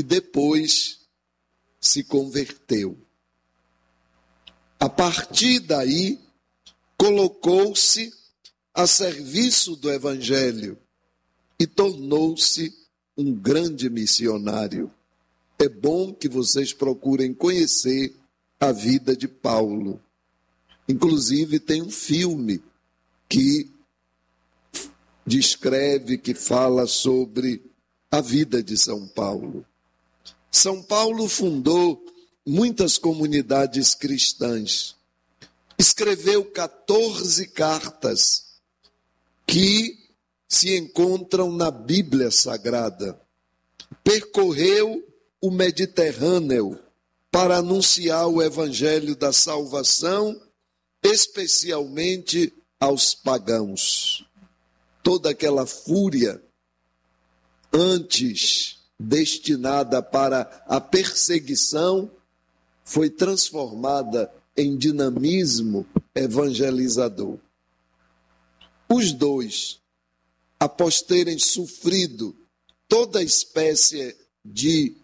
depois se converteu. A partir daí, colocou-se a serviço do Evangelho e tornou-se um grande missionário. É bom que vocês procurem conhecer a vida de Paulo. Inclusive, tem um filme que descreve, que fala sobre a vida de São Paulo. São Paulo fundou muitas comunidades cristãs. Escreveu 14 cartas que se encontram na Bíblia Sagrada. Percorreu o Mediterrâneo para anunciar o evangelho da salvação, especialmente aos pagãos. Toda aquela fúria antes destinada para a perseguição foi transformada em dinamismo evangelizador. Os dois, após terem sofrido toda espécie de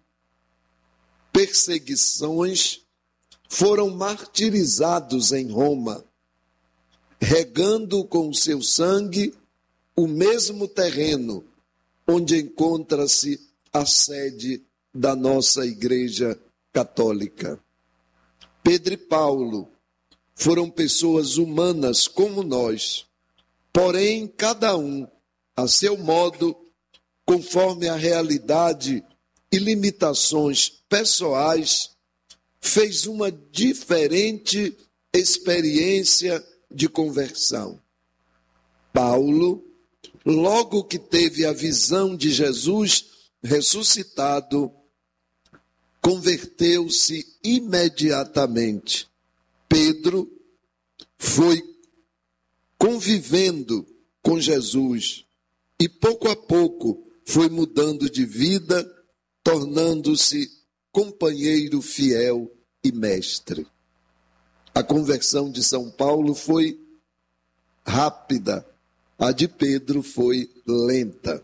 perseguições, foram martirizados em Roma, regando com o seu sangue o mesmo terreno onde encontra-se a sede da nossa Igreja Católica. Pedro e Paulo foram pessoas humanas como nós, porém, cada um, a seu modo, conforme a realidade e limitações pessoais, fez uma diferente experiência de conversão. Paulo, logo que teve a visão de Jesus ressuscitado, converteu-se imediatamente. Pedro foi convivendo com Jesus e pouco a pouco foi mudando de vida, tornando-se companheiro fiel e mestre. A conversão de São Paulo foi rápida, a de Pedro foi lenta.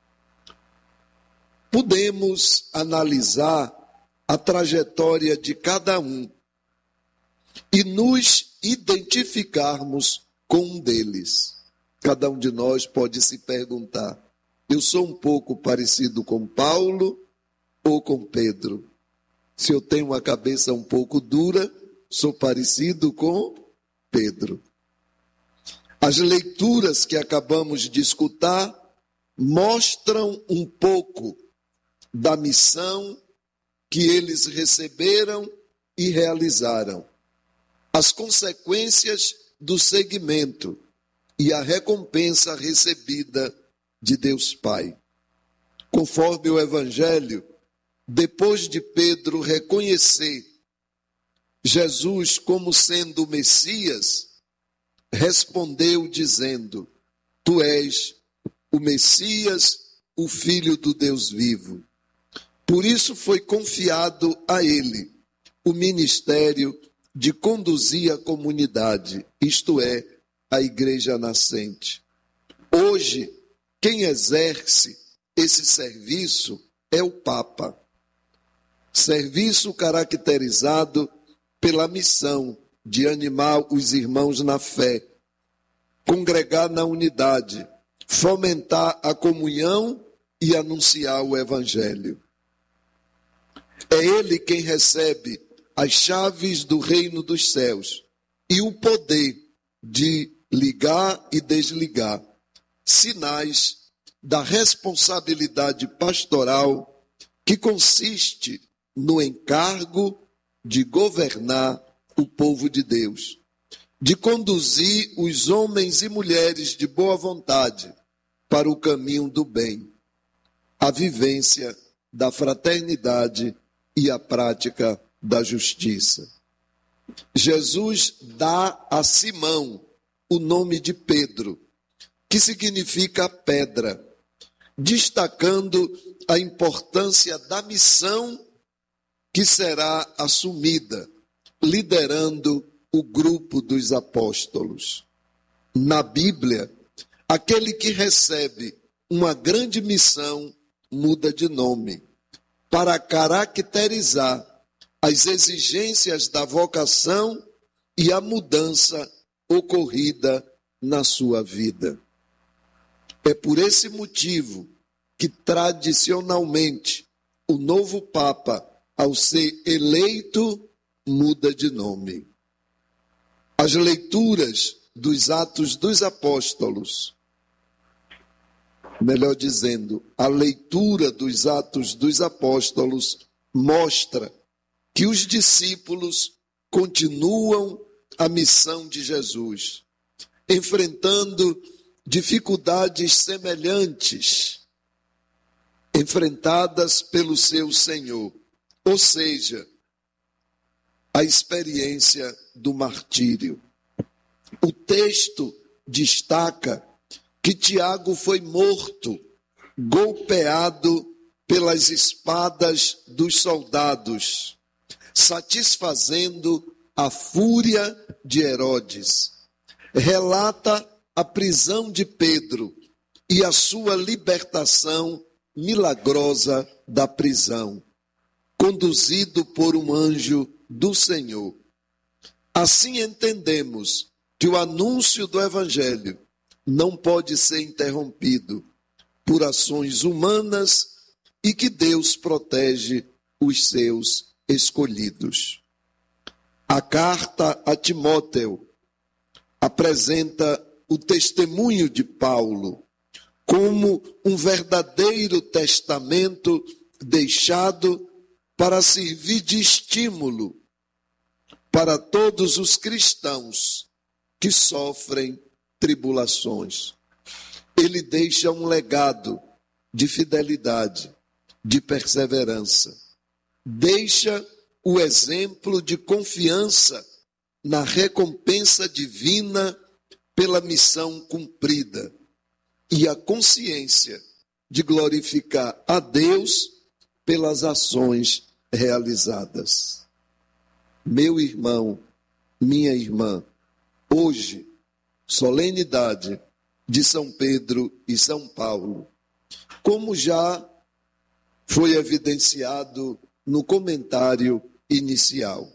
Podemos analisar a trajetória de cada um e nos identificarmos com um deles. Cada um de nós pode se perguntar: eu sou um pouco parecido com Paulo ou com Pedro? Se eu tenho uma cabeça um pouco dura, sou parecido com Pedro. As leituras que acabamos de escutar mostram um pouco da missão que eles receberam e realizaram, as consequências do seguimento e a recompensa recebida de Deus Pai. Conforme o Evangelho, depois de Pedro reconhecer Jesus como sendo o Messias, respondeu dizendo: Tu és o Messias, o Filho do Deus vivo. Por isso foi confiado a ele o ministério de conduzir a comunidade, isto é, a igreja nascente. Hoje, quem exerce esse serviço é o Papa. Serviço caracterizado pela missão de animar os irmãos na fé, congregar na unidade, fomentar a comunhão e anunciar o Evangelho. É ele quem recebe as chaves do reino dos céus e o poder de ligar e desligar, sinais da responsabilidade pastoral que consiste no encargo de governar o povo de Deus, de conduzir os homens e mulheres de boa vontade para o caminho do bem, a vivência da fraternidade e a prática da justiça. Jesus dá a Simão o nome de Pedro, que significa pedra, destacando a importância da missão que será assumida, liderando o grupo dos apóstolos. Na Bíblia, aquele que recebe uma grande missão muda de nome. para caracterizar as exigências da vocação e a mudança ocorrida na sua vida. É por esse motivo que, tradicionalmente, o novo Papa, ao ser eleito, muda de nome. As leituras dos Atos dos Apóstolos, melhor dizendo, a leitura dos Atos dos Apóstolos mostra que os discípulos continuam a missão de Jesus, enfrentando dificuldades semelhantes enfrentadas pelo seu Senhor, ou seja, a experiência do martírio. O texto destaca que Tiago foi morto, golpeado pelas espadas dos soldados, satisfazendo a fúria de Herodes. Relata a prisão de Pedro e a sua libertação milagrosa da prisão, conduzido por um anjo do Senhor. Assim entendemos que o anúncio do Evangelho não pode ser interrompido por ações humanas e que Deus protege os seus escolhidos. A carta a Timóteo apresenta o testemunho de Paulo como um verdadeiro testamento deixado para servir de estímulo para todos os cristãos que sofrem tribulações. Ele deixa um legado de fidelidade, de perseverança. Deixa o exemplo de confiança na recompensa divina pela missão cumprida e a consciência de glorificar a Deus pelas ações realizadas. Meu irmão, minha irmã, hoje, solenidade de São Pedro e São Paulo, como já foi evidenciado no comentário inicial.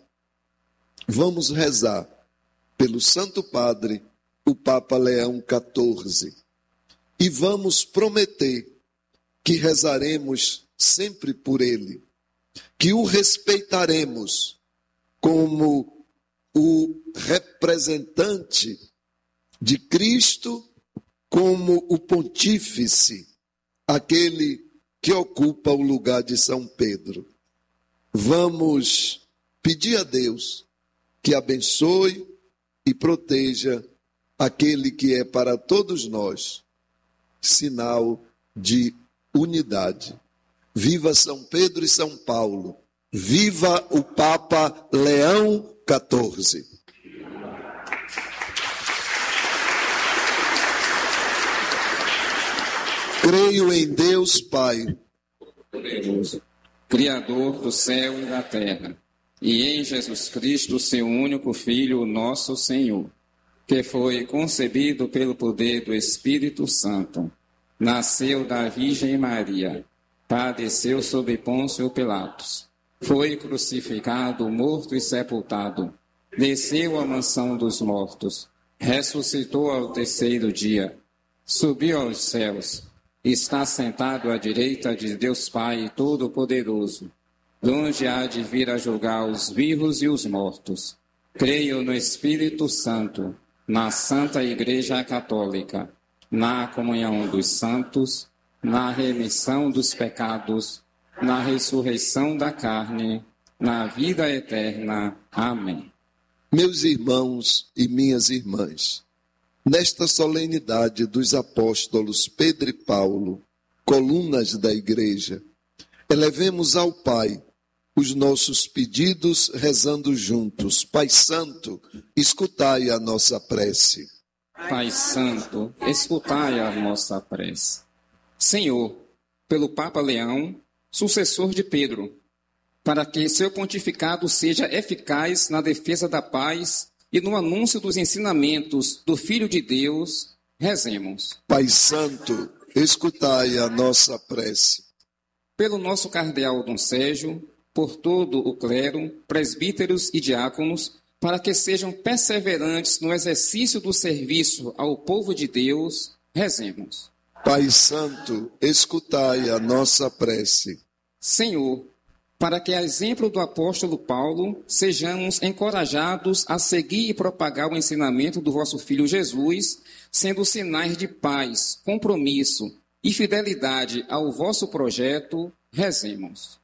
Vamos rezar pelo Santo Padre, o Papa Leão XIV, e vamos prometer que rezaremos sempre por ele, que o respeitaremos como o representante de Cristo, como o pontífice, aquele que ocupa o lugar de São Pedro. Vamos pedir a Deus que abençoe e proteja aquele que é para todos nós sinal de unidade. Viva São Pedro e São Paulo. Viva o Papa Leão XIV. Creio em Deus, Pai poderoso, Criador do céu e da terra, e em Jesus Cristo, seu único Filho, nosso Senhor, que foi concebido pelo poder do Espírito Santo, nasceu da Virgem Maria, padeceu sob Pôncio Pilatos, foi crucificado, morto e sepultado, desceu à mansão dos mortos, ressuscitou ao terceiro dia, subiu aos céus, está sentado à direita de Deus Pai Todo-Poderoso, donde há de vir a julgar os vivos e os mortos. Creio no Espírito Santo, na Santa Igreja Católica, na comunhão dos santos, na remissão dos pecados, na ressurreição da carne, na vida eterna. Amém. Meus irmãos e minhas irmãs, nesta solenidade dos apóstolos Pedro e Paulo, colunas da igreja, elevemos ao Pai os nossos pedidos rezando juntos. Pai Santo, escutai a nossa prece. Pai Santo, escutai a nossa prece. Senhor, pelo Papa Leão, sucessor de Pedro, para que seu pontificado seja eficaz na defesa da paz e no anúncio dos ensinamentos do Filho de Deus, rezemos. Pai Santo, escutai a nossa prece. pelo nosso cardeal Dom Sérgio, por todo o clero, presbíteros e diáconos, para que sejam perseverantes no exercício do serviço ao povo de Deus, rezemos. Pai Santo, escutai a nossa prece. Senhor, para que, a exemplo do apóstolo Paulo, sejamos encorajados a seguir e propagar o ensinamento do vosso Filho Jesus, sendo sinais de paz, compromisso e fidelidade ao vosso projeto, rezemos.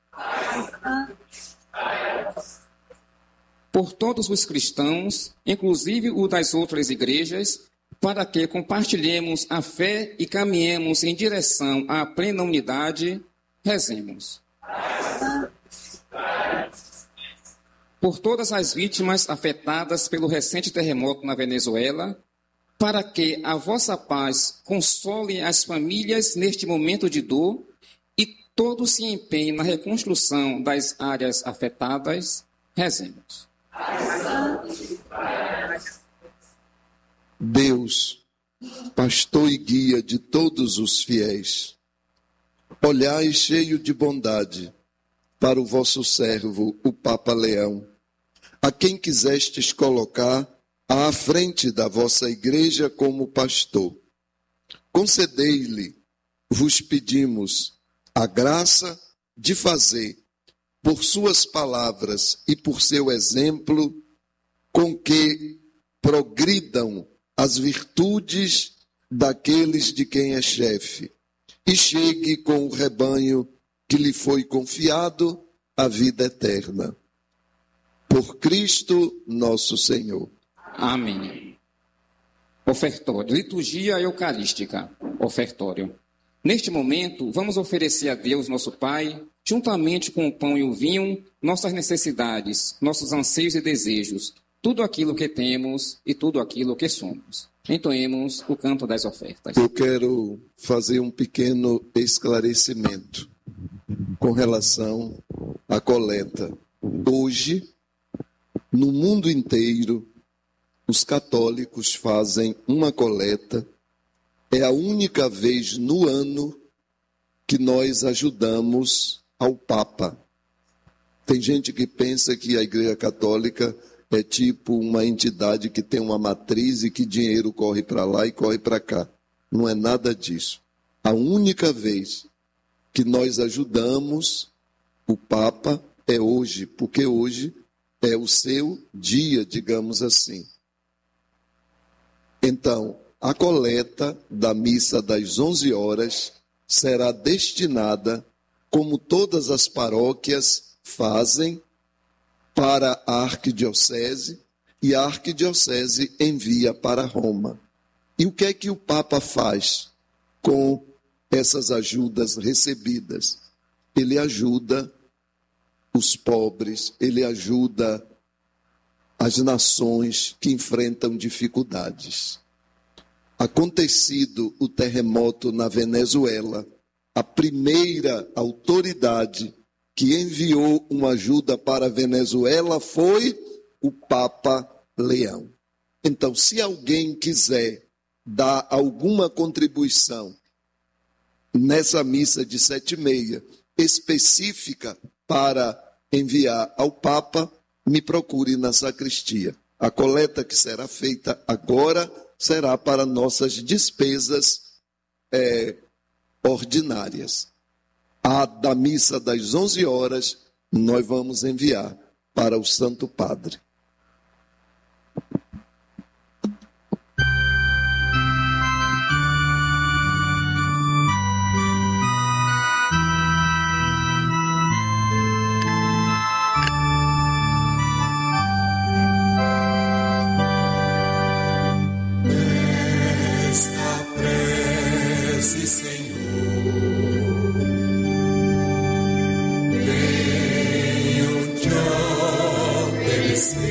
Por todos os cristãos, inclusive o das outras igrejas, para que compartilhemos a fé e caminhemos em direção à plena unidade, rezemos. Por todas as vítimas afetadas pelo recente terremoto na Venezuela, para que a vossa paz console as famílias neste momento de dor e todos se empenhem na reconstrução das áreas afetadas, rezemos. Deus, pastor e guia de todos os fiéis, olhai cheio de bondade para o vosso servo, o Papa Leão, a quem quisestes colocar à frente da vossa igreja como pastor. Concedei-lhe, vos pedimos, a graça de fazer, por suas palavras e por seu exemplo, com que progridam as virtudes daqueles de quem é chefe, e chegue com o rebanho que lhe foi confiado à vida eterna. Por Cristo nosso Senhor. Amém. Ofertório. Liturgia eucarística. Ofertório. Neste momento, vamos oferecer a Deus, nosso Pai, juntamente com o pão e o vinho, nossas necessidades, nossos anseios e desejos, tudo aquilo que temos e tudo aquilo que somos. Entoemos o canto das ofertas. Eu quero fazer um pequeno esclarecimento com relação à coleta. Hoje, no mundo inteiro, os católicos fazem uma coleta. É a única vez no ano que nós ajudamos ao Papa. Tem gente que pensa que a Igreja Católica é tipo uma entidade que tem uma matriz e que dinheiro corre para lá e corre para cá. Não é nada disso. A única vez que nós ajudamos o Papa é hoje, porque hoje é o seu dia, digamos assim. Então, a coleta da missa das 11 horas será destinada, como todas as paróquias fazem, para a arquidiocese, e a arquidiocese envia para Roma. E o que é que o Papa faz com essas ajudas recebidas? Ele ajuda os pobres, ele ajuda as nações que enfrentam dificuldades. Acontecido o terremoto na Venezuela, a primeira autoridade que enviou uma ajuda para a Venezuela foi o Papa Leão. Então, se alguém quiser dar alguma contribuição nessa missa de 7h30, específica para enviar ao Papa, me procure na sacristia. A coleta que será feita agora será para nossas despesas ordinárias. A da missa das 11 horas, nós vamos enviar para o Santo Padre. Senhor, tenho de oferecer.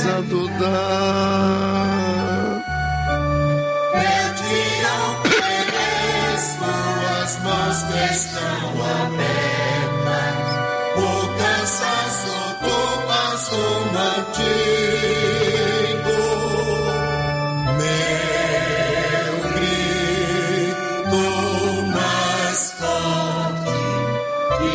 ousado dar. Eu te ofereço as mãos que estão abertas, o cansaço do passo mantido, meu grito mais forte de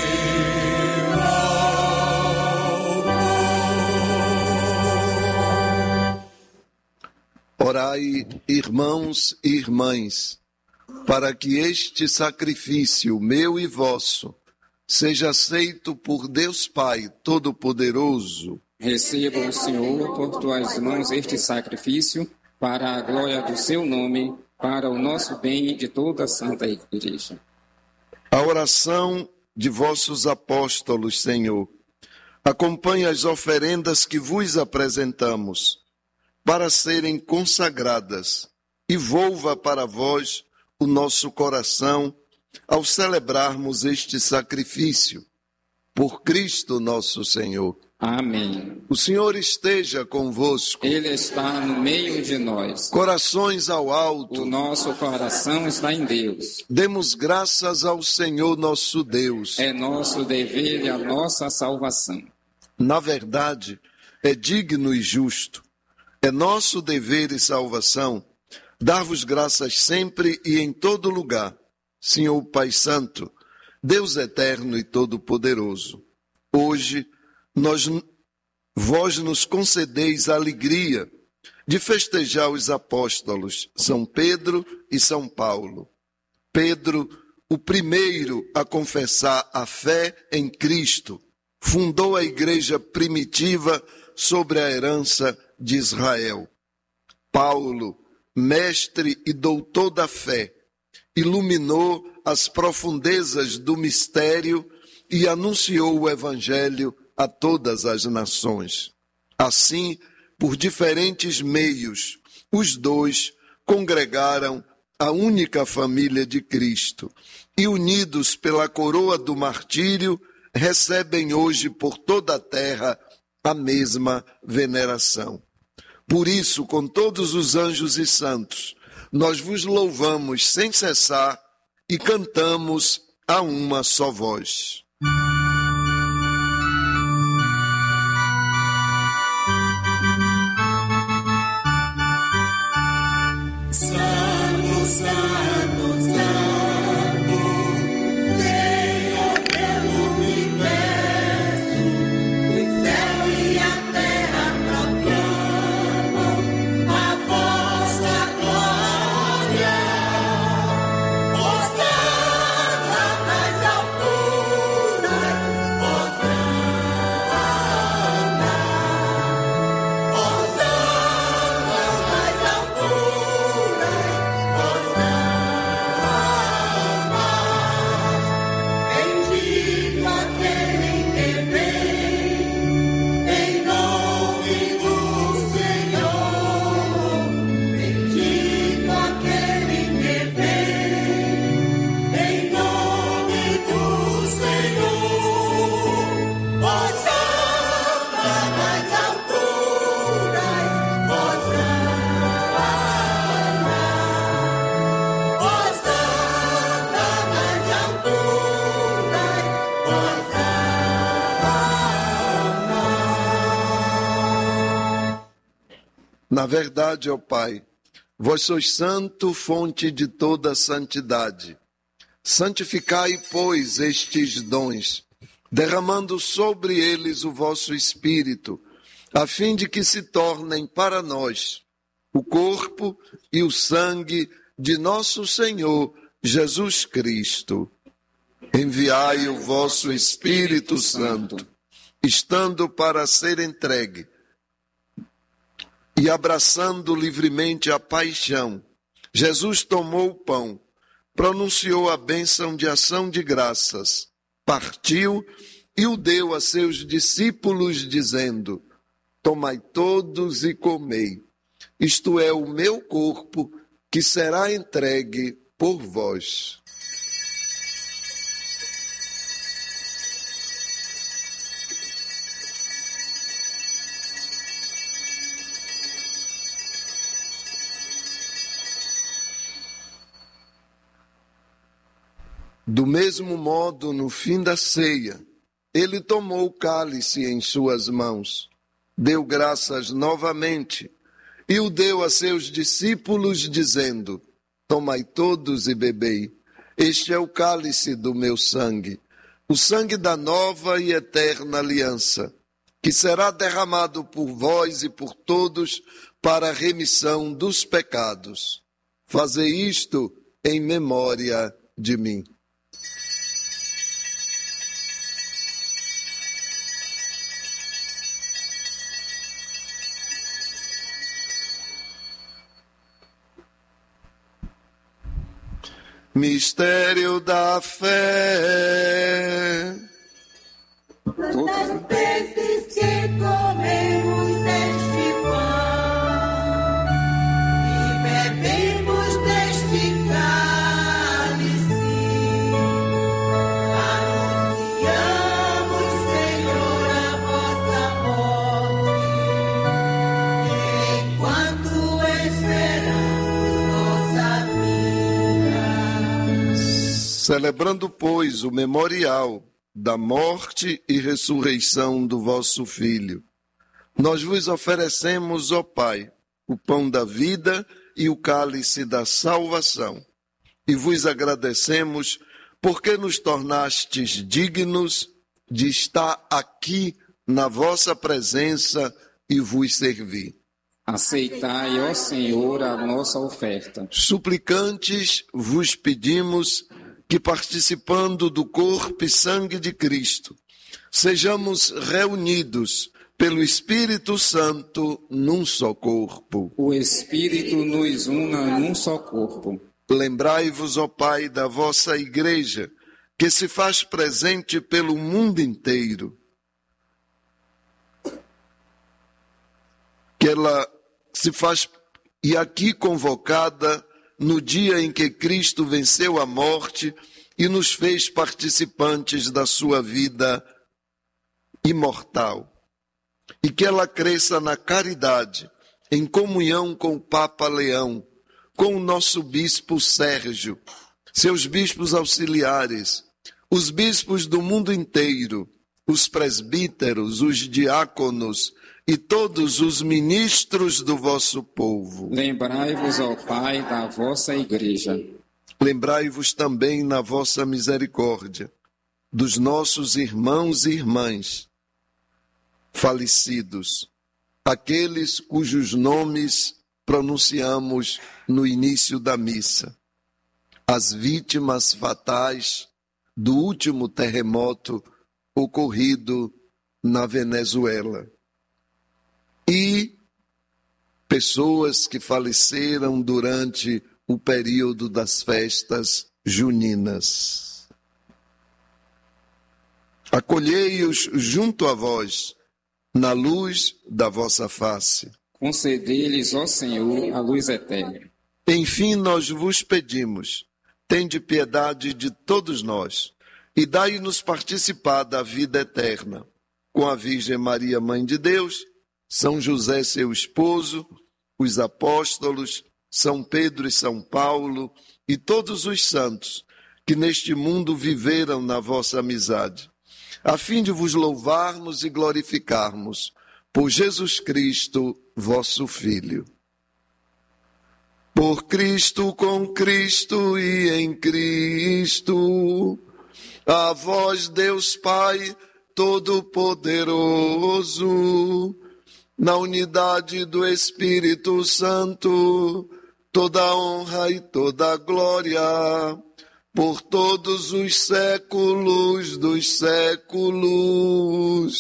louvor. Orai, irmãos e irmãs, para que este sacrifício, meu e vosso, seja aceito por Deus Pai Todo-Poderoso. Receba o Senhor por tuas mãos este sacrifício, para a glória do seu nome, para o nosso bem e de toda a Santa Igreja. A oração de vossos apóstolos, Senhor, acompanha as oferendas que vos apresentamos, para serem consagradas, e volva para vós o nosso coração ao celebrarmos este sacrifício. Por Cristo nosso Senhor. Amém. O Senhor esteja convosco. Ele está no meio de nós. Corações ao alto. O nosso coração está em Deus. Demos graças ao Senhor nosso Deus. É nosso dever e a nossa salvação. Na verdade, é digno e justo. É nosso dever e salvação dar-vos graças sempre e em todo lugar, Senhor Pai Santo, Deus eterno e todo-poderoso. Hoje, vós nos concedeis a alegria de festejar os apóstolos, São Pedro e São Paulo. Pedro, o primeiro a confessar a fé em Cristo, fundou a igreja primitiva sobre a herança de Israel. Paulo, mestre e doutor da fé, iluminou as profundezas do mistério e anunciou o evangelho a todas as nações. Assim, por diferentes meios, os dois congregaram a única família de Cristo e, unidos pela coroa do martírio, recebem hoje por toda a terra a mesma veneração. Por isso, com todos os anjos e santos, nós vos louvamos sem cessar e cantamos a uma só voz. Santo, Santo, Santo, Senhor pelo universo, o céu e a terra proclamam a vossa glória. Hosana nas alturas, Hosana, Hosana nas alturas. Bendito aquele que vem em nome do Senhor. Bendito aquele que vem em nome do Senhor. Hosana nas alturas, Hosana. Hosana nas alturas, Hosana. Na verdade, ó Pai, vós sois santo, fonte de toda santidade. Santificai, pois, estes dons, derramando sobre eles o vosso Espírito, a fim de que se tornem para nós o corpo e o sangue de nosso Senhor Jesus Cristo. Enviai o vosso Espírito Santo, estando para ser entregue e abraçando livremente a paixão, Jesus tomou o pão, pronunciou a bênção de ação de graças, partiu e o deu a seus discípulos, dizendo: tomai todos e comei. Isto é o meu corpo, que será entregue por vós. Do mesmo modo, no fim da ceia, ele tomou o cálice em suas mãos, deu graças novamente e o deu a seus discípulos, dizendo: Tomai todos e bebei. Este é o cálice do meu sangue, o sangue da nova e eterna aliança, que será derramado por vós e por todos para a remissão dos pecados. Fazei isto em memória de mim. Mistério da fé. Quantas vezes que comemos deste pão e bebemos deste cálice, anunciamos, Senhor, a vossa morte, enquanto esperamos nossa vinda. Celebrando, pois, o memorial da morte e ressurreição do vosso Filho, nós vos oferecemos, ó Pai, o pão da vida e o cálice da salvação, e vos agradecemos porque nos tornastes dignos de estar aqui na vossa presença e vos servir. Aceitai, ó Senhor, a nossa oferta. Suplicantes vos pedimos que, participando do corpo e sangue de Cristo, sejamos reunidos pelo Espírito Santo num só corpo. O Espírito nos una num só corpo. Lembrai-vos, ó Pai, da vossa Igreja, que se faz presente pelo mundo inteiro. Que ela se faz, e aqui convocada, no dia em que Cristo venceu a morte e nos fez participantes da sua vida imortal. E que ela cresça na caridade, em comunhão com o Papa Leão, com o nosso bispo Sérgio, seus bispos auxiliares, os bispos do mundo inteiro, os presbíteros, os diáconos e todos os ministros do vosso povo. Lembrai-vos, ó Pai, da vossa Igreja. Lembrai-vos também na vossa misericórdia dos nossos irmãos e irmãs falecidos, aqueles cujos nomes pronunciamos no início da missa, as vítimas fatais do último terremoto ocorrido na Venezuela. E pessoas que faleceram durante o período das festas juninas. Acolhei-os junto a vós, na luz da vossa face. Concedei-lhes, ó Senhor, a luz eterna. Enfim, nós vos pedimos, tende piedade de todos nós, e dai-nos participar da vida eterna, com a Virgem Maria, Mãe de Deus, São José, seu esposo, os apóstolos, São Pedro e São Paulo, e todos os santos que neste mundo viveram na vossa amizade, a fim de vos louvarmos e glorificarmos por Jesus Cristo, vosso Filho. Por Cristo, com Cristo e em Cristo, a vós, Deus Pai Todo-Poderoso, na unidade do Espírito Santo, toda honra e toda glória, por todos os séculos dos séculos.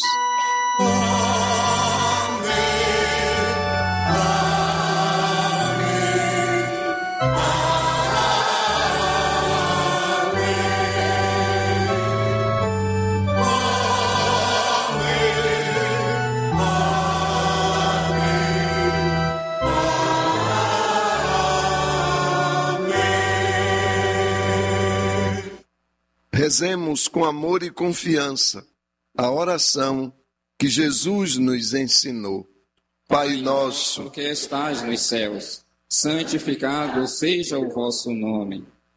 Rezemos com amor e confiança a oração que Jesus nos ensinou. Pai nosso, que estais nos céus, santificado seja o vosso nome.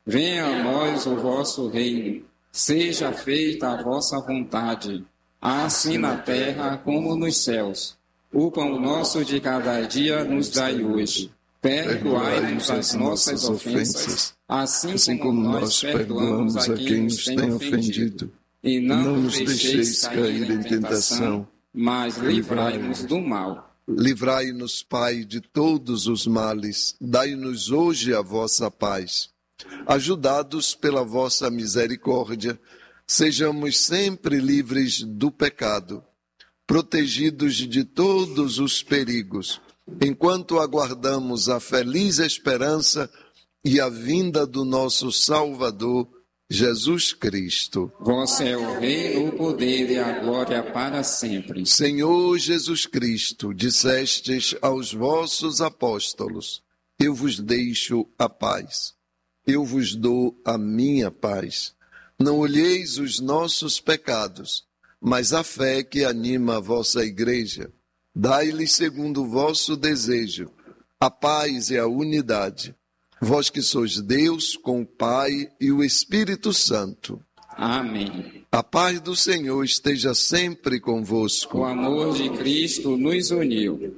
Venha a nós o vosso reino. Seja feita a vossa vontade, assim na terra como nos céus. O pão nosso de cada dia nos dai hoje. Perdoai-nos as nossas ofensas, assim como nós perdoamos a quem nos tem ofendido. E não nos deixeis cair em tentação, mas livrai-nos do mal. Livrai-nos, Pai, de todos os males. Dai-nos hoje a vossa paz. Ajudados pela vossa misericórdia, sejamos sempre livres do pecado, protegidos de todos os perigos, enquanto aguardamos a feliz esperança e a vinda do nosso Salvador, Jesus Cristo. Vosso é o reino, o poder e a glória para sempre. Senhor Jesus Cristo, dissestes aos vossos apóstolos: eu vos deixo a paz. Eu vos dou a minha paz. Não olheis os nossos pecados, mas a fé que anima a vossa igreja. Dai-lhes segundo o vosso desejo a paz e a unidade. Vós que sois Deus com o Pai e o Espírito Santo. Amém. A paz do Senhor esteja sempre convosco. O amor de Cristo nos uniu.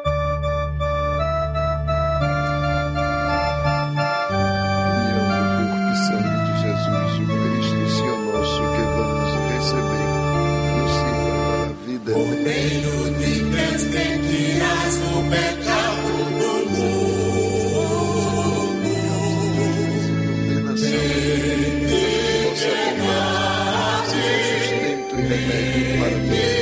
Cordeiro de Deus, que tiras o pecado do mundo, vem te pegar, sustento e remédio para mim.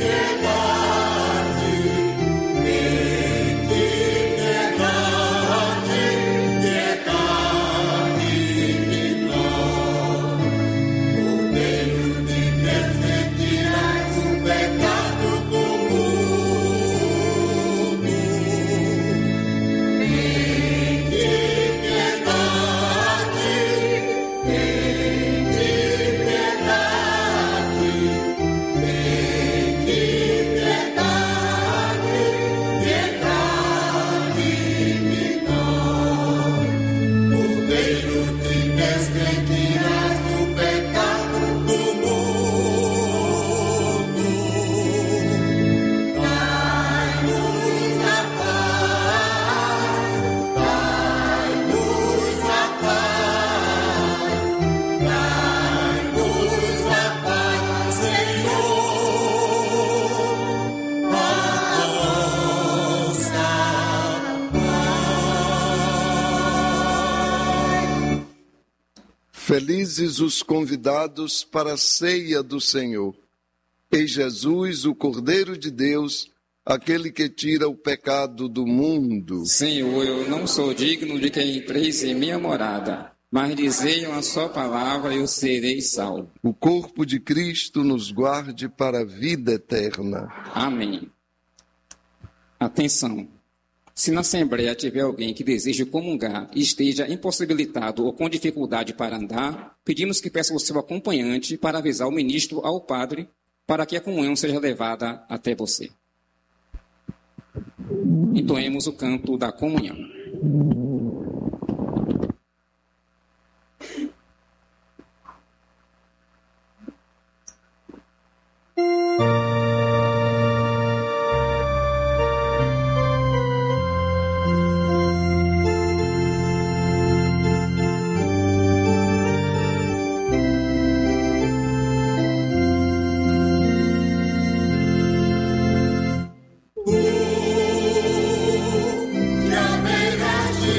Felizes os convidados para a ceia do Senhor. Eis Jesus, o Cordeiro de Deus, aquele que tira o pecado do mundo. Senhor, eu não sou digno de que entreis em minha morada, mas dizei uma só palavra e eu serei salvo. O corpo de Cristo nos guarde para a vida eterna. Amém. Atenção. Se na Assembleia tiver alguém que deseje comungar e esteja impossibilitado ou com dificuldade para andar, pedimos que peça o seu acompanhante para avisar o ministro ao padre para que a comunhão seja levada até você. Entoemos o canto da comunhão. já verás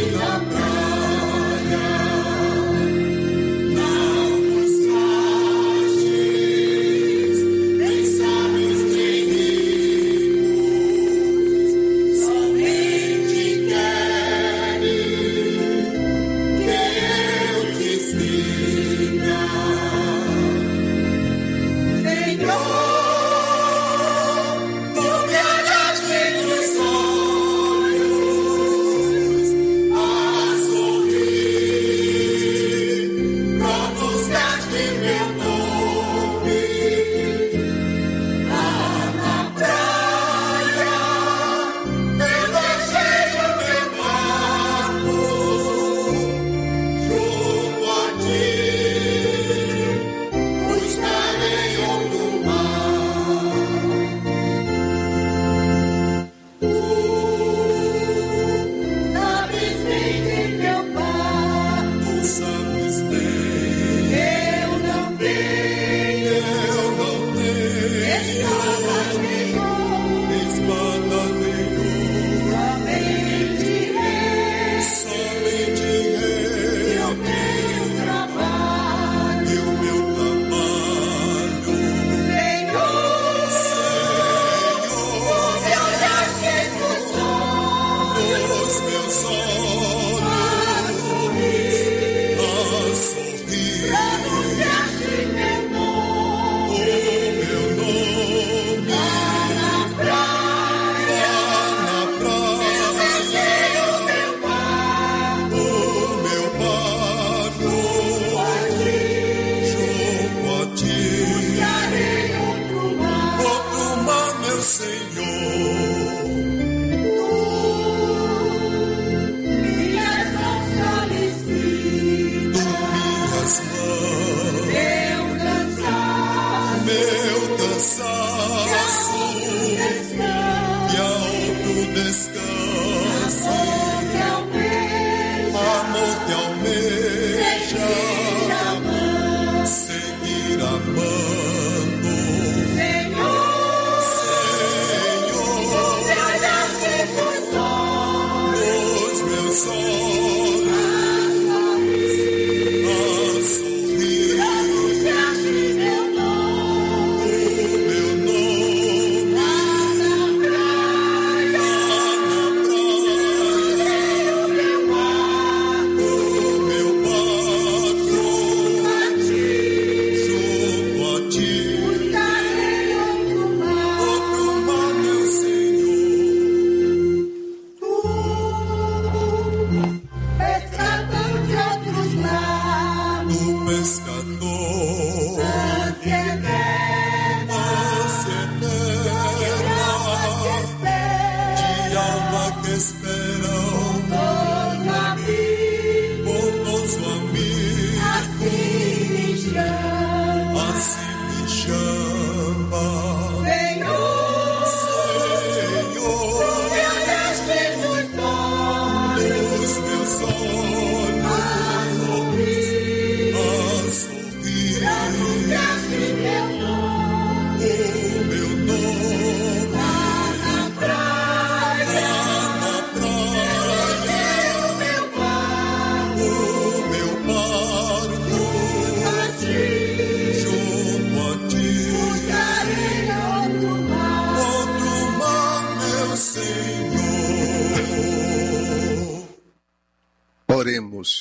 meus olhos a sorrir. Pronunciaste meu nome lá na praia. Descei o meu barco junto a ti. Buscarei outro mar, Meu Senhor, minhas mãos solicita, minhas mãos, meu meu cansaço, descanso, e a outro descanso, amor que almeja, seguir amando, Senhor, Senhor, me olhaste nos olhos, os meus olhos a sorrir. pronunciaste meu nome Meu nome lá na praia. Descei o meu barco meu barco a ti. junto a ti. Buscarei outro mar, Outro mar, meu Senhor, pescador de outros lados, o pescador, ânsia eterna, de alma que esperam, todo amigo, bondoso amigo, assim me chama. assim me chama. Senhor, Senhor, me olhaste nos olhos, os meus olhos a sorrir. pronunciaste meu nome Meu nome lá na praia. na praia, Descei o meu barco meu barco a ti. junto a ti. Buscarei outro mar, Outro mar, meu Senhor. Oremos.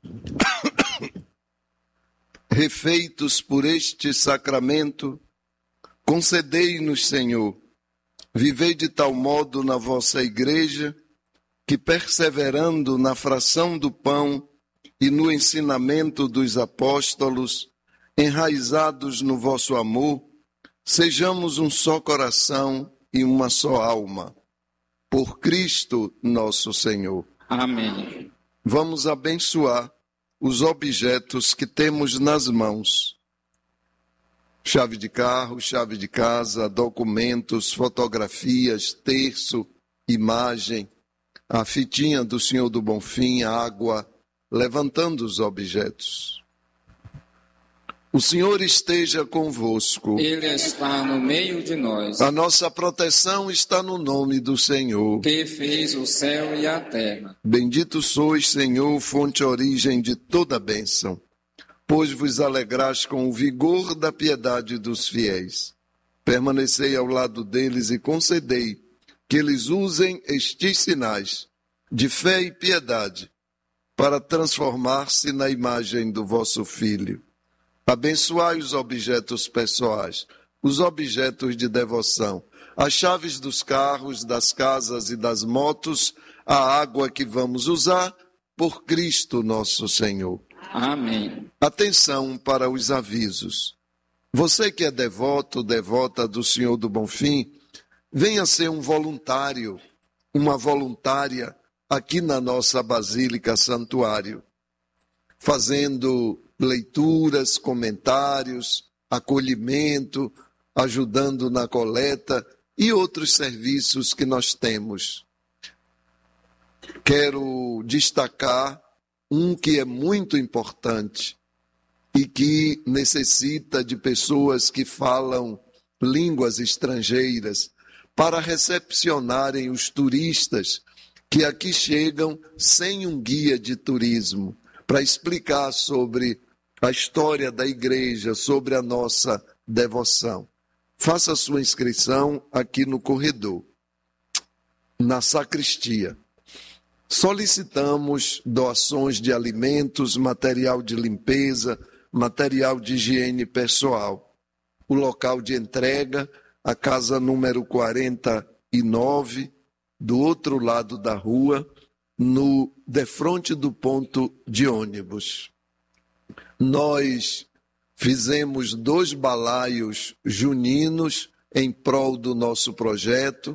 Refeitos por este sacramento, concedei-nos, Senhor, vivei de tal modo na vossa igreja, que perseverando na fração do pão e no ensinamento dos apóstolos, enraizados no vosso amor, sejamos um só coração e uma só alma. Por Cristo nosso Senhor. Amém. Vamos abençoar os objetos que temos nas mãos. Chave de carro, chave de casa, documentos, fotografias, terço, imagem, a fitinha do Senhor do Bonfim, água, levantando os objetos. O Senhor esteja convosco. Ele está no meio de nós, A nossa proteção está no nome do Senhor. que fez o céu e a terra. Bendito sois, Senhor, fonte e origem de toda bênção, pois vos alegraste com o vigor da piedade dos fiéis. Permanecei ao lado deles e concedei que eles usem estes sinais de fé e piedade para transformar-se na imagem do vosso Filho. Abençoai os objetos pessoais, os objetos de devoção, as chaves dos carros, das casas e das motos, a água que vamos usar, por Cristo nosso Senhor. Amém. Atenção para os avisos. Você que é devoto, devota do Senhor do Bonfim, venha ser um voluntário, uma voluntária aqui na nossa Basílica Santuário, fazendo leituras, comentários, acolhimento, ajudando na coleta e outros serviços que nós temos. Quero destacar um que é muito importante e que necessita de pessoas que falam línguas estrangeiras para recepcionarem os turistas que aqui chegam sem um guia de turismo, para explicar sobre a história da igreja, sobre a nossa devoção. Faça a sua inscrição aqui no corredor, na sacristia. solicitamos doações de alimentos, material de limpeza, material de higiene pessoal. O local de entrega, a casa número 49, do outro lado da rua, no defronte do ponto de ônibus. Nós fizemos 2 balaios juninos em prol do nosso projeto.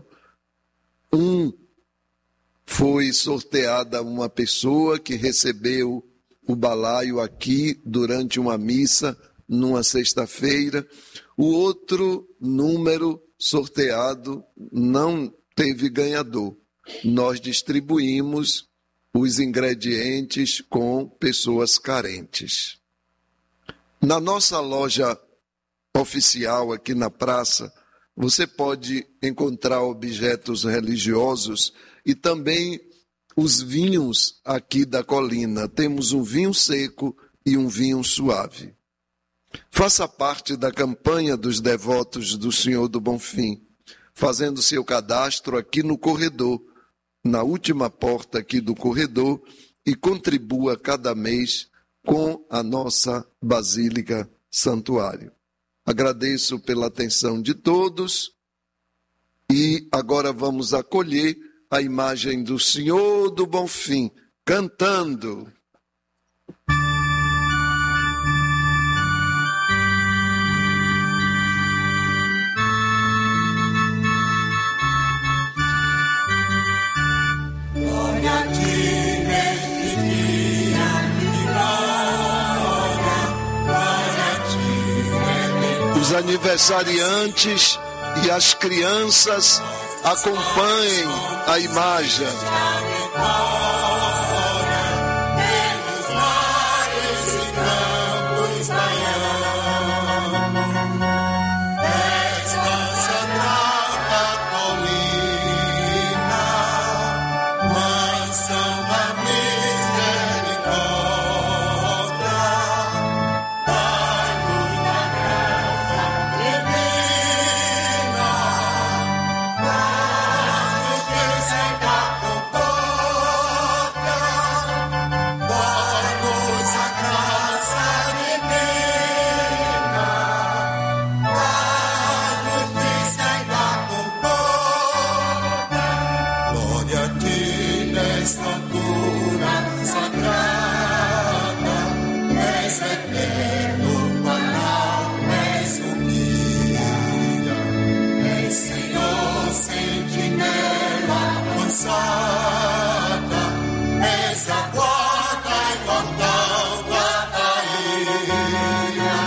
Foi sorteada uma pessoa que recebeu o balaio aqui durante uma missa, numa sexta-feira. O outro número sorteado não teve ganhador. Nós distribuímos os ingredientes com pessoas carentes. Na nossa loja oficial aqui na praça, você pode encontrar objetos religiosos e também os vinhos aqui da colina. Temos um vinho seco e um vinho suave. Faça parte da campanha dos devotos do Senhor do Bonfim, fazendo seu cadastro aqui no corredor, na última porta aqui do corredor, e contribua cada mês com a nossa Basílica Santuário. Agradeço pela atenção de todos e agora vamos acolher a imagem do Senhor do Bonfim, cantando. Glória a ti neste dia de glória, glória a ti. Os aniversariantes e as crianças acompanhem a imagem. Pelos mares e campos baianos, esta sagrada colina, mansão da misericórdia, dai-nos a graça divina, dai-nos que seca comporta, dai-nos a graça divina, dai-nos que seca comporta. Glória a ti nesta altura sagrada, és eterno Planalto, és o guia, és Senhor sentinela avançada, és a guarda e guardão da Bahia,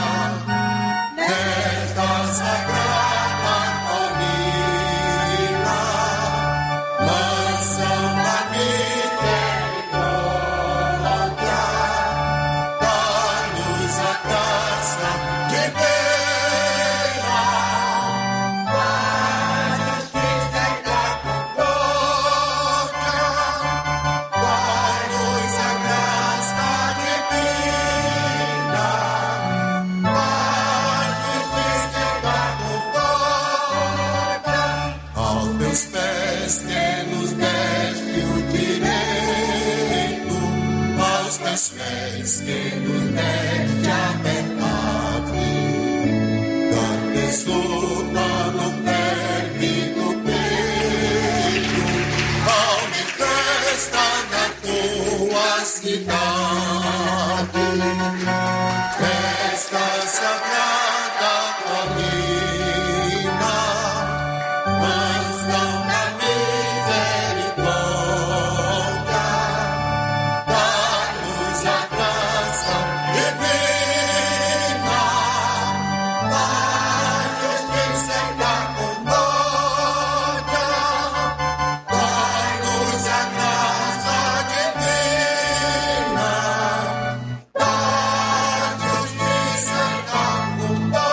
nesta sagrada colina, mansão da misericórdia, dai-nos a graça divina, dai-nos que seca comporta, dai-nos a graça divina, dai-nos que seca comporta. Aos teus pés que nos deste o direito, aos teus pés que nos deste a verdade, dantes luta no verme do peito, manifesta na tua cidade, esta sagrada colina, mansão da misericórdia, dai-nos a graça divina, dai-nos que seca comporta, dai-nos a graça divina, dai-nos que seca comporta.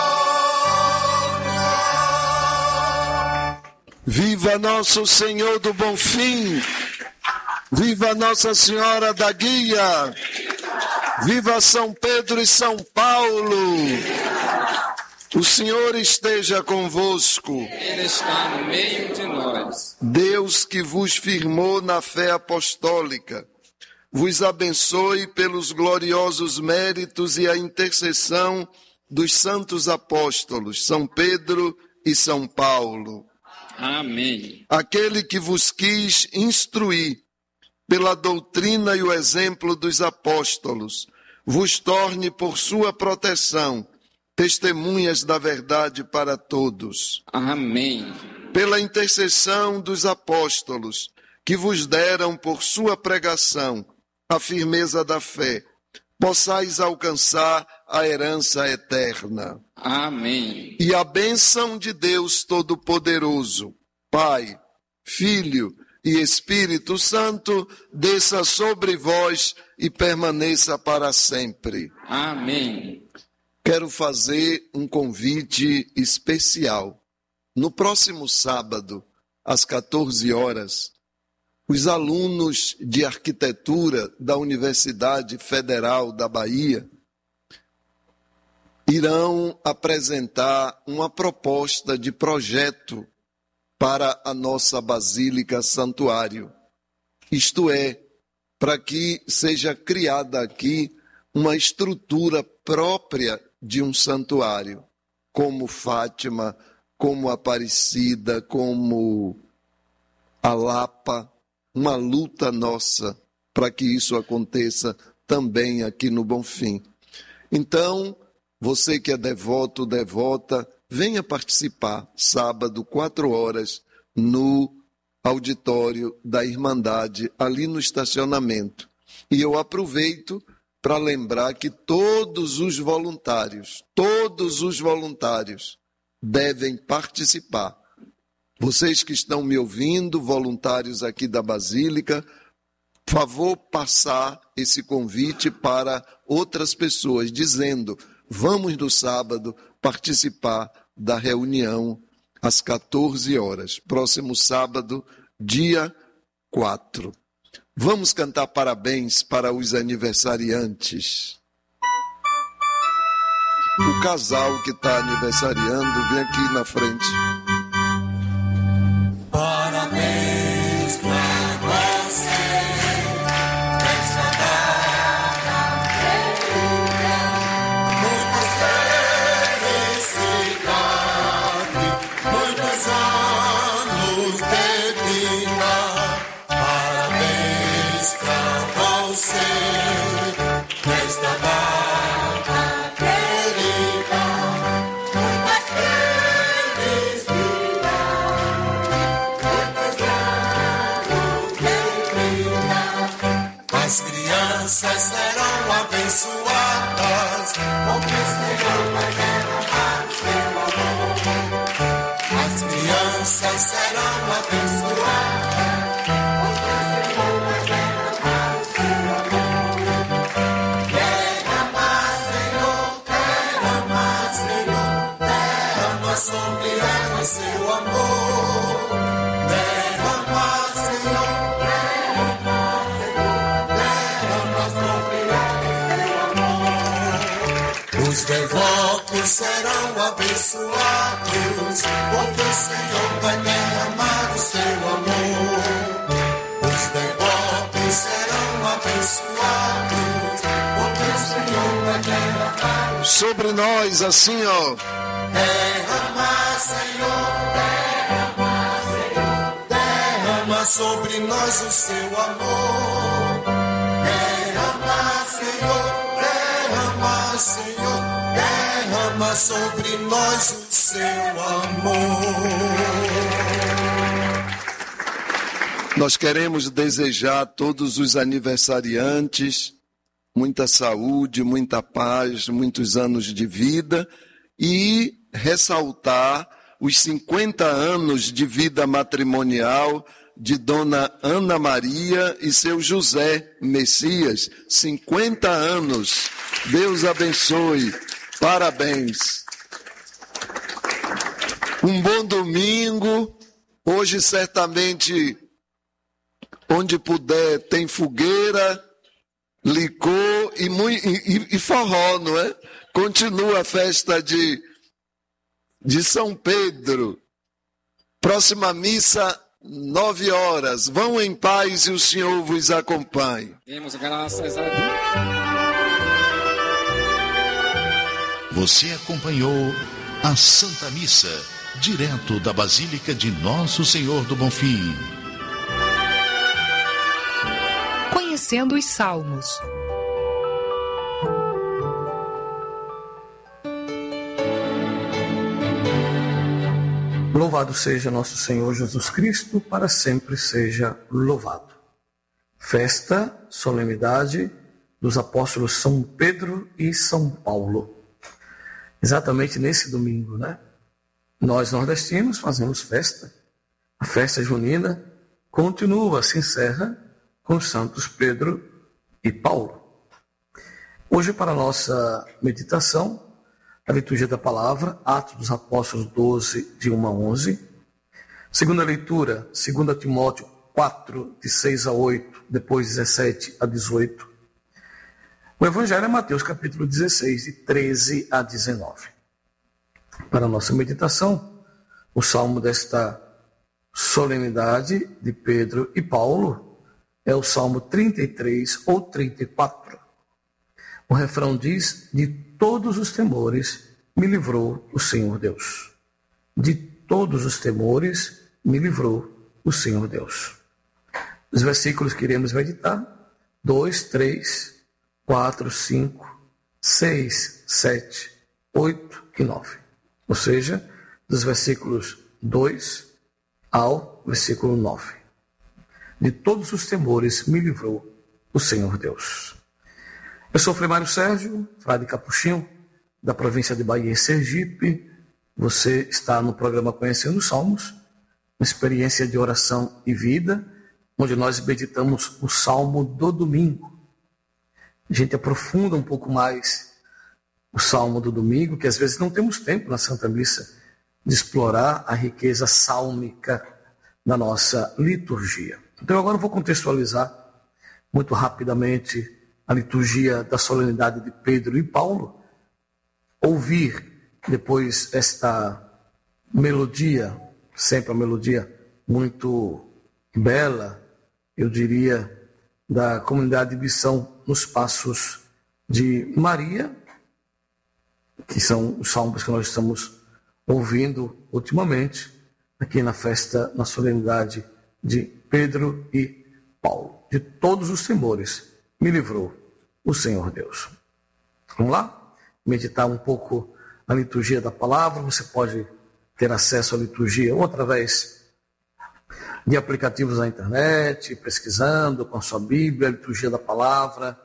Viva nosso Senhor do Bonfim! Viva Nossa Senhora da Guia! Viva São Pedro e São Paulo! O Senhor esteja convosco. Ele está no meio de nós. paz. Deus que vos firmou na fé apostólica, vos abençoe pelos gloriosos méritos e a intercessão dos santos apóstolos, São Pedro e São Paulo. Amém. Aquele que vos quis instruir pela doutrina e o exemplo dos apóstolos, vos torne por sua proteção testemunhas da verdade para todos. Amém. Pela intercessão dos apóstolos, que vos deram por sua pregação a firmeza da fé, possais alcançar a herança eterna. Amém. E a bênção de Deus Todo-Poderoso, Pai, Filho e Espírito Santo, desça sobre vós e permaneça para sempre. Amém. Quero fazer um convite especial. No próximo sábado, às 14 horas, os alunos de arquitetura da Universidade Federal da Bahia irão apresentar uma proposta de projeto para a nossa Basílica Santuário. Isto é, para que seja criada aqui uma estrutura própria de um santuário, como Fátima, como Aparecida, como a Lapa, uma luta nossa para que isso aconteça também aqui no Bonfim. Então, você que é devoto, devota, venha participar, sábado, 4 horas, no auditório da Irmandade, ali no estacionamento. E eu aproveito para lembrar que todos os voluntários devem participar. Vocês que estão me ouvindo, voluntários aqui da Basílica, favor passar esse convite para outras pessoas, dizendo: vamos no sábado participar da reunião às 14 horas. Próximo sábado, dia 4. Vamos cantar parabéns para os aniversariantes. O casal que está aniversariando, vem aqui na frente. Parabéns pra você, nesta data querida. Muitas felicidades, muitos anos de vida. Parabéns pra você, nesta data querida. Muitas as crianças serão abençoadas, porque o Senhor vai derramar o seu amor. As crianças serão abençoadas, porque o Senhor vai derramar o seu amor. Derrama, Senhor, derrama sobre ela o seu amor. Derrama, Senhor, os devotos serão abençoados, porque o Senhor vai derramar o seu amor. Os devotos serão abençoados, porque o Senhor vai derramar o seu Sobre nós, assim, ó. Derrama, Senhor, derrama sobre nós o seu amor. Derrama, Senhor, derrama sobre nós o seu amor. Nós queremos desejar a todos os aniversariantes muita saúde, muita paz, muitos anos de vida e ressaltar os 50 anos de vida matrimonial de Dona Ana Maria e seu José Messias. 50 anos. Deus abençoe. Parabéns. Um bom domingo. Hoje, certamente, onde puder, tem fogueira, licor e forró, não é? Continua a festa de São Pedro. Próxima missa 9h. Vão em paz e o Senhor vos acompanhe. Demos graças a Deus. Você acompanhou a Santa Missa, direto da Basílica de Nosso Senhor do Bonfim. Conhecendo os Salmos. Louvado seja nosso Senhor Jesus Cristo, para sempre seja louvado. Festa, solenidade dos apóstolos São Pedro e São Paulo. Exatamente nesse domingo, né? Nós nordestinos fazemos festa. A festa junina continua, se encerra com os santos Pedro e Paulo. Hoje, para a nossa meditação, a liturgia da palavra, Atos dos Apóstolos 12, de 1 a 11. Segunda leitura, 2 Timóteo 4, de 6 a 8, depois 17 a 18. O Evangelho é Mateus, capítulo 16, de 13 a 19. Para a nossa meditação, o salmo desta solenidade de Pedro e Paulo é o Salmo 33 ou 34. O refrão diz: de todos os temores me livrou o Senhor Deus. De todos os temores me livrou o Senhor Deus. Os versículos que iremos meditar: 2, 3, 4, 5, 6, 7, 8 e 9. Ou seja, dos versículos 2 ao versículo 9. De todos os temores me livrou o Senhor Deus. Eu sou Frei Mário Sérgio, frade capuchinho, da província de Bahia e Sergipe. Você está no programa Conhecendo os Salmos, uma experiência de oração e vida, onde nós meditamos o Salmo do domingo. A gente aprofunda um pouco mais o Salmo do domingo, que às vezes não temos tempo na Santa Missa de explorar a riqueza sálmica da nossa liturgia. Então agora eu vou contextualizar muito rapidamente a liturgia da solenidade de Pedro e Paulo. Ouvir depois esta melodia, sempre uma melodia muito bela, eu diria, da comunidade de missão nos Passos de Maria, que são os salmos que nós estamos ouvindo ultimamente, aqui na festa, na solenidade de Pedro e Paulo. De todos os temores me livrou o Senhor Deus. Vamos lá? Meditar um pouco a liturgia da palavra. Você pode ter acesso à liturgia ou através de aplicativos na internet, pesquisando com a sua Bíblia, a liturgia da palavra.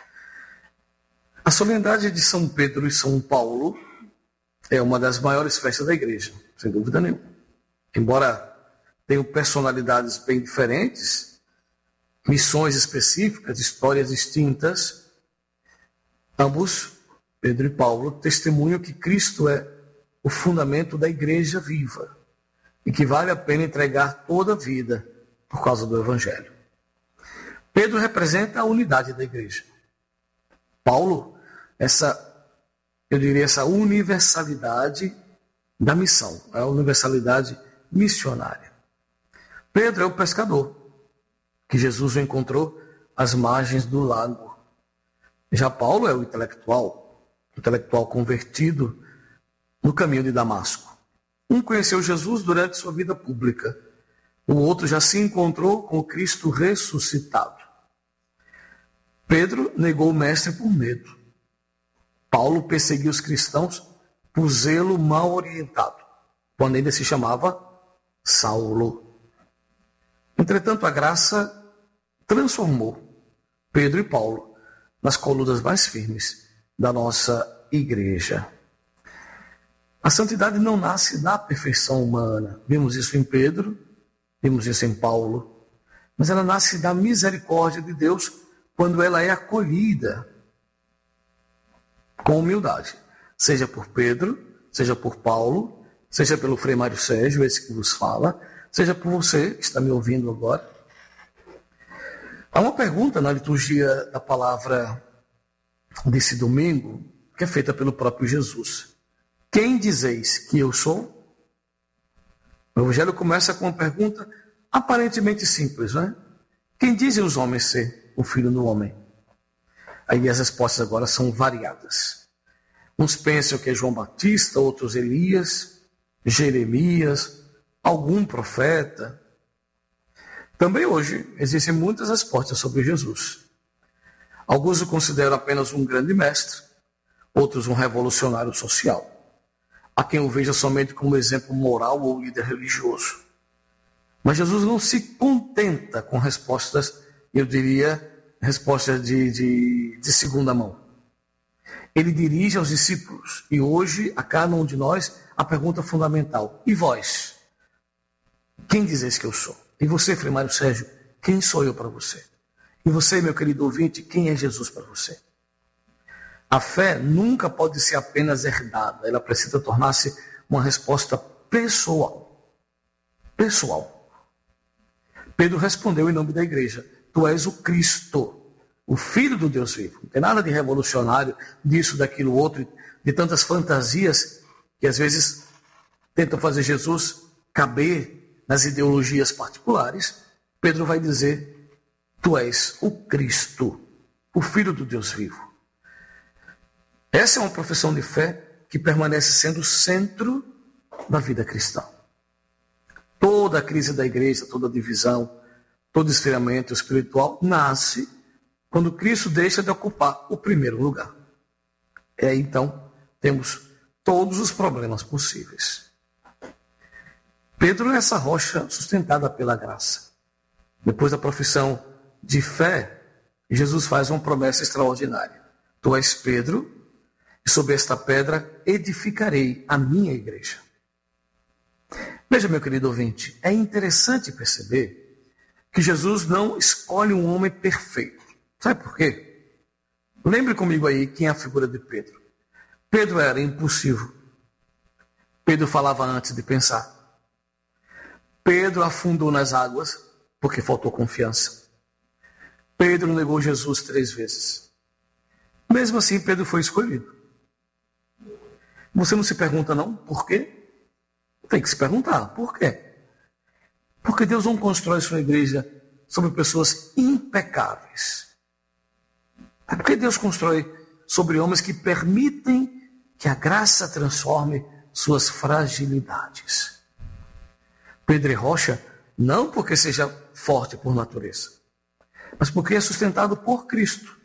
A solenidade de São Pedro e São Paulo é uma das maiores festas da igreja, sem dúvida nenhuma. Embora tenham personalidades bem diferentes, missões específicas, histórias distintas, ambos, Pedro e Paulo, testemunham que Cristo é o fundamento da igreja viva e que vale a pena entregar toda a vida por causa do Evangelho. Pedro representa a unidade da igreja. Paulo, essa universalidade da missão, a universalidade missionária. Pedro é o pescador, que Jesus o encontrou às margens do lago. Já Paulo é o intelectual convertido no caminho de Damasco. Um conheceu Jesus durante sua vida pública, o outro já se encontrou com o Cristo ressuscitado. Pedro negou o mestre por medo. Paulo perseguiu os cristãos por zelo mal orientado, quando ainda se chamava Saulo. Entretanto, a graça transformou Pedro e Paulo nas colunas mais firmes da nossa igreja. A santidade não nasce da perfeição humana. Vimos isso em Pedro, vimos isso em Paulo. Mas ela nasce da misericórdia de Deus quando ela é acolhida com humildade. Seja por Pedro, seja por Paulo, seja pelo Frei Mário Sérgio, esse que vos fala, seja por você que está me ouvindo agora. Há uma pergunta na liturgia da palavra desse domingo, que é feita pelo próprio Jesus. Quem dizeis que eu sou? O Evangelho começa com uma pergunta aparentemente simples, não é? Quem dizem os homens ser o filho do homem? Aí as respostas agora são variadas. Uns pensam que é João Batista, outros Elias, Jeremias, algum profeta. Também hoje existem muitas respostas sobre Jesus. Alguns o consideram apenas um grande mestre, outros um revolucionário social. Há quem o veja somente como exemplo moral ou líder religioso. Mas Jesus não se contenta com respostas, eu diria, respostas de segunda mão. Ele dirige aos discípulos e hoje a cada um de nós a pergunta fundamental: e vós? Quem dizeis que eu sou? E você, Frei Mário Sérgio, quem sou eu para você? E você, meu querido ouvinte, quem é Jesus para você? A fé nunca pode ser apenas herdada, ela precisa tornar-se uma resposta pessoal. Pessoal. Pedro respondeu em nome da igreja: tu és o Cristo, o Filho do Deus vivo. Não tem nada de revolucionário, disso, daquilo, outro, de tantas fantasias que às vezes tentam fazer Jesus caber nas ideologias particulares. Pedro vai dizer: tu és o Cristo, o Filho do Deus vivo. Essa é uma profissão de fé que permanece sendo o centro da vida cristã. Toda a crise da igreja, toda a divisão, todo esfriamento espiritual nasce quando Cristo deixa de ocupar o primeiro lugar. E aí, então, temos todos os problemas possíveis. Pedro é essa rocha sustentada pela graça. Depois da profissão de fé, Jesus faz uma promessa extraordinária: tu és Pedro, e sobre esta pedra edificarei a minha igreja. Veja, meu querido ouvinte, é interessante perceber que Jesus não escolhe um homem perfeito. Sabe por quê? Lembre comigo aí quem é a figura de Pedro. Pedro era impulsivo. Pedro falava antes de pensar. Pedro afundou nas águas porque faltou confiança. Pedro negou Jesus 3 vezes. Mesmo assim, Pedro foi escolhido. Você não se pergunta, não? Por quê? Tem que se perguntar. Por quê? Porque Deus não constrói sua igreja sobre pessoas impecáveis. É porque Deus constrói sobre homens que permitem que a graça transforme suas fragilidades. Pedro é rocha, não porque seja forte por natureza, mas porque é sustentado por Cristo.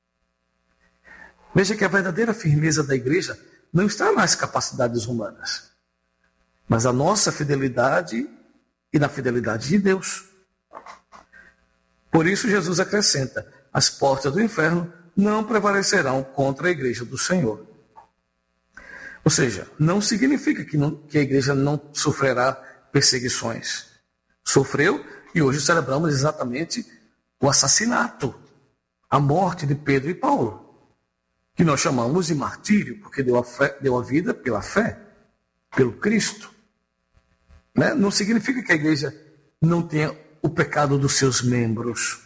Veja que a verdadeira firmeza da igreja não está nas capacidades humanas, mas a nossa fidelidade e na fidelidade de Deus. Por isso Jesus acrescenta: as portas do inferno não prevalecerão contra a igreja do Senhor. Ou seja, não significa que a igreja não sofrerá perseguições. Sofreu, e hoje celebramos exatamente o assassinato, a morte de Pedro e Paulo, que nós chamamos de martírio, porque deu a vida pela fé, pelo Cristo. Não significa que a igreja não tenha o pecado dos seus membros,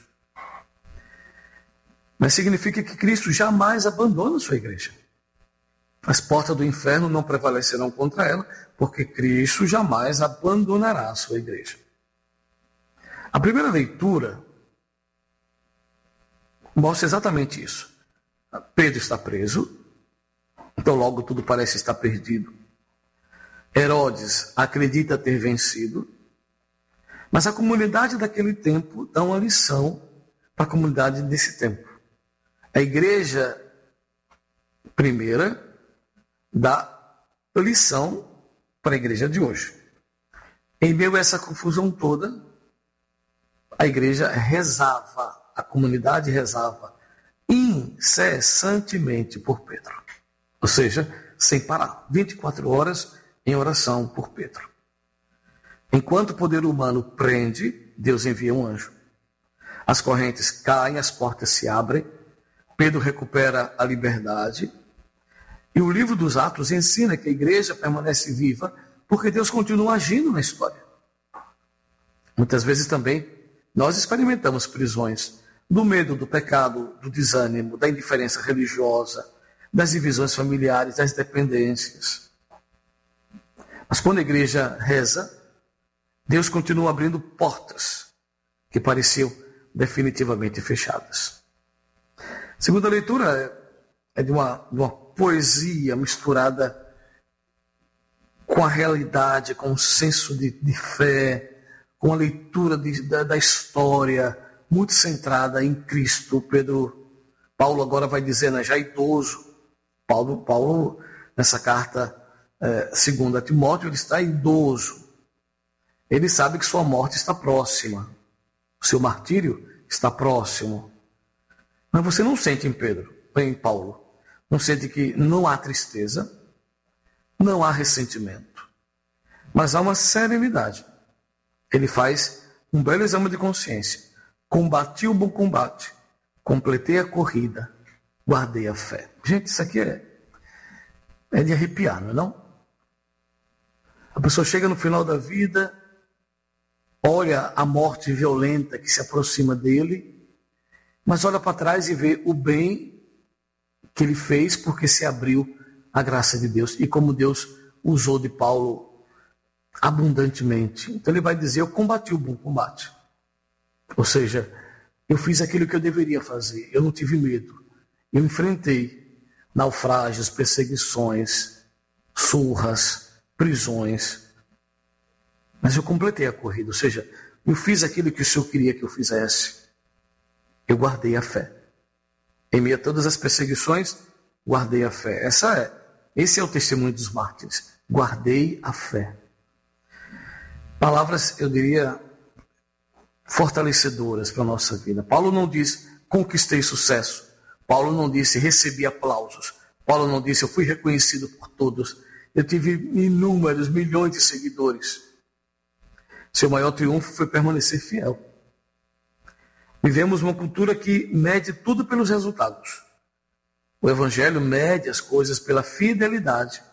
mas significa que Cristo jamais abandona a sua igreja. As portas do inferno não prevalecerão contra ela, porque Cristo jamais abandonará a sua igreja. A primeira leitura mostra exatamente isso. Pedro está preso, então logo tudo parece estar perdido. Herodes acredita ter vencido, mas a comunidade daquele tempo dá uma lição para a comunidade desse tempo. A igreja primeira dá lição para a igreja de hoje. Em meio a essa confusão toda, a igreja rezava, a comunidade rezava incessantemente por Pedro. Ou seja, sem parar, 24 horas em oração por Pedro. Enquanto o poder humano prende, Deus envia um anjo. As correntes caem, as portas se abrem, Pedro recupera a liberdade. E o livro dos Atos ensina que a igreja permanece viva porque Deus continua agindo na história. Muitas vezes também nós experimentamos prisões do medo, do pecado, do desânimo, da indiferença religiosa, das divisões familiares, das dependências. Mas quando a igreja reza, Deus continua abrindo portas que pareciam definitivamente fechadas. A segunda leitura é de uma poesia misturada com a realidade, com um senso de fé, com a leitura da história muito centrada em Cristo. Paulo agora vai dizer, né, já idoso. Paulo nessa carta segunda a Timóteo, ele está idoso. Ele sabe que sua morte está próxima. O seu martírio está próximo. Mas você não sente em Paulo, não sente que não há tristeza, não há ressentimento, mas há uma serenidade. Ele faz um belo exame de consciência. Combati o bom combate, completei a corrida, guardei a fé. Gente, isso aqui é de arrepiar, não é não? A pessoa chega no final da vida, olha a morte violenta que se aproxima dele, mas olha para trás e vê o bem que ele fez porque se abriu à graça de Deus e como Deus usou de Paulo abundantemente. Então ele vai dizer, eu combati o bom combate. Ou seja, eu fiz aquilo que eu deveria fazer, eu não tive medo. Eu enfrentei naufrágios, perseguições, surras, prisões, mas eu completei a corrida, ou seja, eu fiz aquilo que o Senhor queria que eu fizesse. Eu guardei a fé. Em meio a todas as perseguições, guardei a fé. Esse é o testemunho dos mártires. Guardei a fé. Palavras, eu diria, fortalecedoras para a nossa vida. Paulo não diz, conquistei sucesso. Paulo não disse, recebi aplausos. Paulo não disse, eu fui reconhecido por todos. Eu tive inúmeros, milhões de seguidores. Seu maior triunfo foi permanecer fiel. Vivemos uma cultura que mede tudo pelos resultados. O Evangelho mede as coisas pela fidelidade.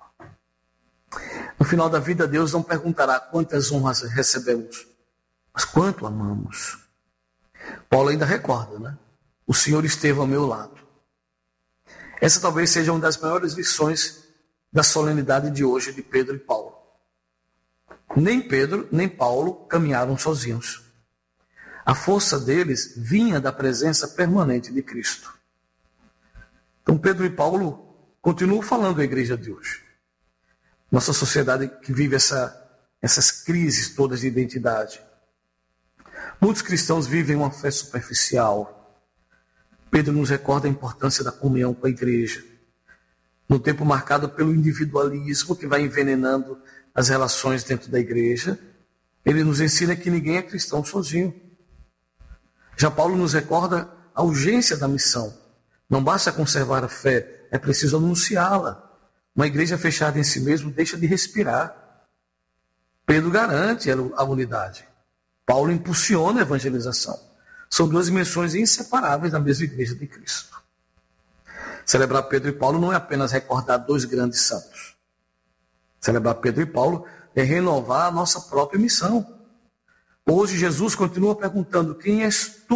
No final da vida, Deus não perguntará quantas honras recebemos, mas quanto amamos. Paulo ainda recorda, né? O Senhor esteve ao meu lado. Essa talvez seja uma das maiores lições da solenidade de hoje de Pedro e Paulo. Nem Pedro, nem Paulo caminharam sozinhos. A força deles vinha da presença permanente de Cristo. Então Pedro e Paulo continuam falando à igreja de hoje. Nossa sociedade que vive essas crises todas de identidade. Muitos cristãos vivem uma fé superficial. Pedro nos recorda a importância da comunhão com a igreja. No tempo marcado pelo individualismo que vai envenenando as relações dentro da igreja, ele nos ensina que ninguém é cristão sozinho. Já Paulo nos recorda a urgência da missão. Não basta conservar a fé, é preciso anunciá-la. Uma igreja fechada em si mesma deixa de respirar. Pedro garante a unidade. Paulo impulsiona a evangelização. São duas dimensões inseparáveis da mesma igreja de Cristo. Celebrar Pedro e Paulo não é apenas recordar dois grandes santos. Celebrar Pedro e Paulo é renovar a nossa própria missão. Hoje Jesus continua perguntando, quem és tu?